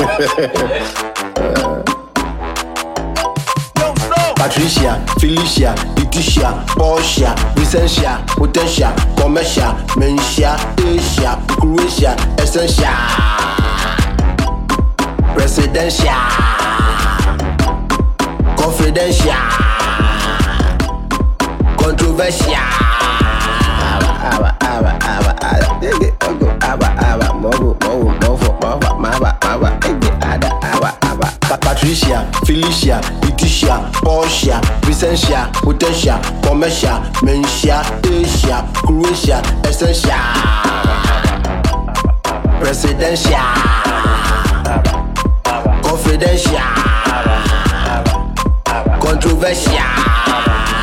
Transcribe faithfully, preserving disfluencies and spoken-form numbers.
Patricia, Felicia, Leticia, Portia, Vicentia, Potentia, Commercia, Mencia, Asia, Croatia, Essentia, Presidential, Confidential, Controversial. Aba, aba, aba, aba, aba, aba, mobo, mobo, mobo, mobo, maba, maba, ada, aba, aba. Patricia, Felicia, Leticia, Portia, Vicentia, Potentia, Commercia, Mencia, Asia, Croatia, Essentia, Presidential, Confidential, Controversial.